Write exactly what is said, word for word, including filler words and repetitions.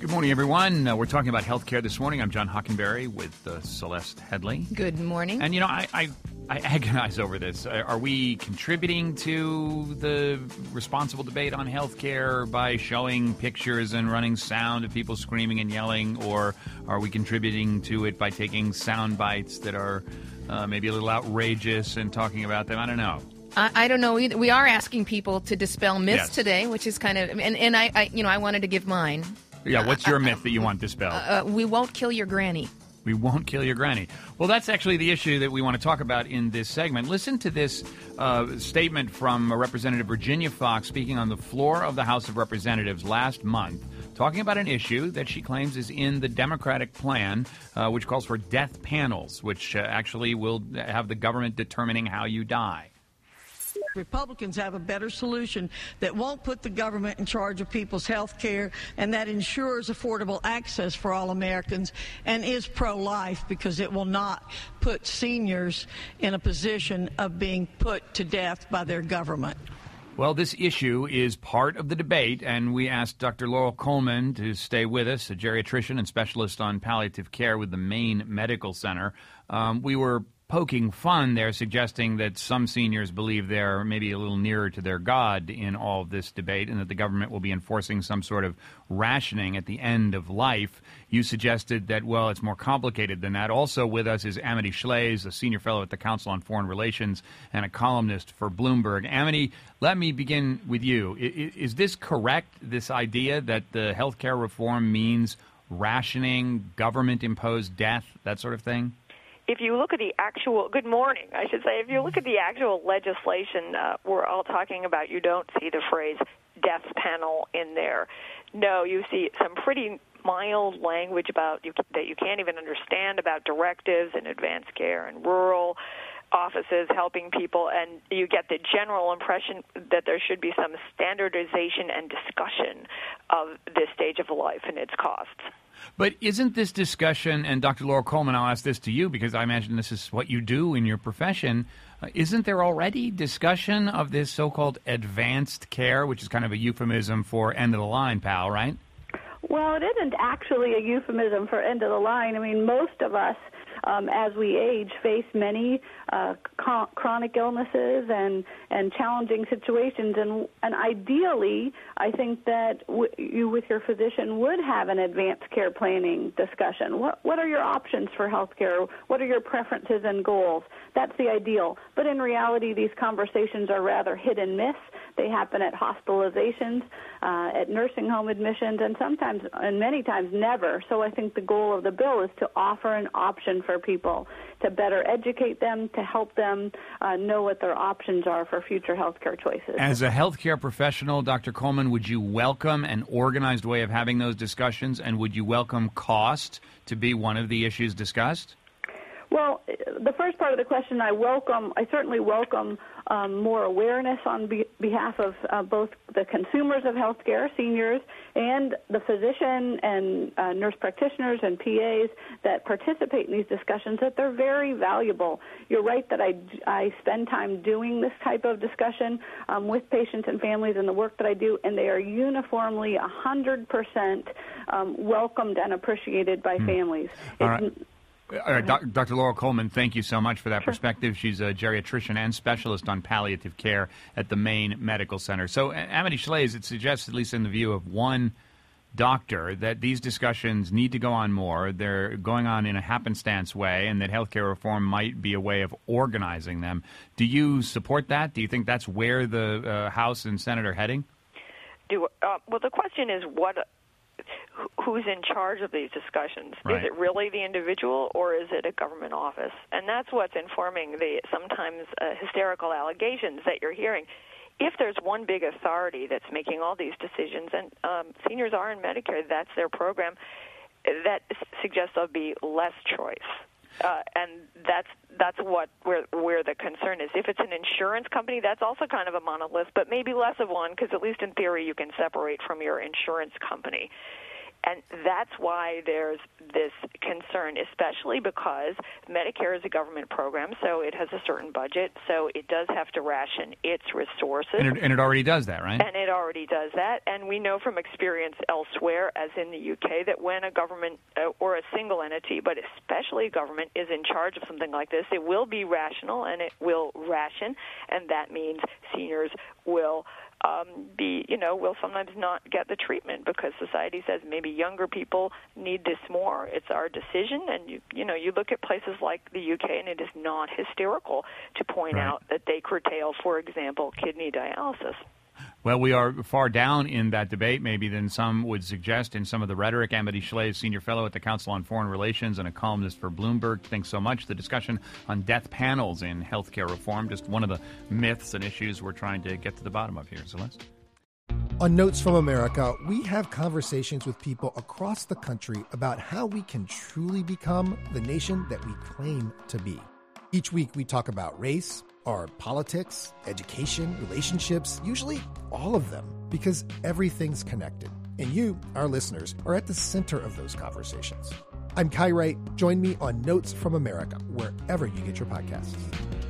Good morning, everyone. Uh, we're talking about healthcare this morning. I'm John Hockenberry with uh, Celeste Headley. Good morning. And, you know, I, I, I agonize over this. Are we contributing to the responsible debate on healthcare by showing pictures and running sound of people screaming and yelling, or are we contributing to it by taking sound bites that are uh, maybe a little outrageous and talking about them? I don't know. I, I don't know either. We are asking people to dispel myths Yes. today, which is kind of, and, and I, I, you know, I wanted to give mine. Yeah, what's your uh, myth that you want dispelled? Uh, we won't kill your granny. We won't kill your granny. Well, that's actually the issue that we want to talk about in this segment. Listen to this uh, statement from Representative Virginia Foxx speaking on the floor of the House of Representatives last month, talking about an issue that she claims is in the Democratic plan, uh, which calls for death panels, which uh, actually will have the government determining how you die. Republicans have a better solution that won't put the government in charge of people's health care and that ensures affordable access for all Americans and is pro-life because it will not put seniors in a position of being put to death by their government. Well, this issue is part of the debate, and we asked Doctor Laurel Coleman to stay with us, a geriatrician and specialist on palliative care with the Maine Medical Center. Um, we were poking fun there, suggesting that some seniors believe they're maybe a little nearer to their God in all of this debate and that the government will be enforcing some sort of rationing at the end of life. You suggested that, well, it's more complicated than that. Also with us is Amity Shlaes, a senior fellow at the Council on Foreign Relations and a columnist for Bloomberg. Amity, let me begin with you. Is, is this correct, this idea that the health care reform means rationing, government-imposed death, that sort of thing? If you look at the actual, good morning, I should say, if you look at the actual legislation uh, we're all talking about, you don't see the phrase death panel in there. No, you see some pretty mild language about you, that you can't even understand about directives in advanced care and rural offices helping people, and you get the general impression that there should be some standardization and discussion of this stage of life and its costs. But isn't this discussion, and Doctor Laurel Coleman, I'll ask this to you because I imagine this is what you do in your profession, uh, isn't there already discussion of this so-called advanced care, which is kind of a euphemism for end of the line, pal, right? Well, it isn't actually a euphemism for end of the line. I mean, most of us, um, as we age, face many uh, co- chronic illnesses and, and challenging situations. And, and ideally, I think that w- you, with your physician, would have an advanced care planning discussion. What, what are your options for health care? What are your preferences and goals? That's the ideal. But in reality, these conversations are rather hit and miss. They happen at hospitalizations, uh, at nursing home admissions, and sometimes, and many times, never. So I think the goal of the bill is to offer an option for people, to better educate them, to help them uh, know what their options are for future health care choices. As a healthcare professional, Doctor Coleman, would you welcome an organized way of having those discussions, and would you welcome cost to be one of the issues discussed? Well, the first part of the question, I welcome, I certainly welcome um, more awareness on be- behalf of uh, both the consumers of healthcare, seniors, and the physician and uh, nurse practitioners and P As that participate in these discussions, that they're very valuable. You're right that I, I spend time doing this type of discussion um, with patients and families in the work that I do, and they are uniformly one hundred percent um, welcomed and appreciated by mm. families. All right. All right, Doc- Doctor Laurel Coleman, thank you so much for that Sure. perspective. She's a geriatrician and specialist on palliative care at the Maine Medical Center. So, Amity Shlaes, it suggests, at least in the view of one doctor, that these discussions need to go on more. They're going on in a happenstance way, and that healthcare reform might be a way of organizing them. Do you support that? Do you think that's where the uh, House and Senate are heading? Do uh, well, the question is what... who's in charge of these discussions? Right. Is it really the individual, or is it a government office? And that's what's informing the sometimes uh, hysterical allegations that you're hearing. If there's one big authority that's making all these decisions, and um, seniors are in Medicare, that's their program, that suggests there'll be less choice. Uh, and that's that's what where where the concern is. If it's an insurance company, that's also kind of a monolith, but maybe less of one, because at least in theory you can separate from your insurance company. And that's why there's this concern, especially because Medicare is a government program, so it has a certain budget, so it does have to ration its resources. And it, and it already does that, right? And it already does that. And we know from experience elsewhere, as in the U K, that when a government uh, or a single entity, but especially a government, is in charge of something like this, it will be rational and it will ration, and that means seniors will Um, be, you know, will sometimes not get the treatment because society says maybe younger people need this more. It's our decision, and you, you know, you look at places like the U K, and it is not hysterical to point right. out that they curtail, for example, kidney dialysis. Well, we are far down in that debate, maybe, than some would suggest in some of the rhetoric. Amity Shlaes, senior fellow at the Council on Foreign Relations and a columnist for Bloomberg. Thanks so much. The discussion on death panels in healthcare reform, just one of the myths and issues we're trying to get to the bottom of here. Celeste? On Notes from America, we have conversations with people across the country about how we can truly become the nation that we claim to be. Each week, we talk about race, our politics, education, relationships, usually all of them, because everything's connected. And you, our listeners, are at the center of those conversations. I'm Kai Wright. Join me on Notes from America, wherever you get your podcasts.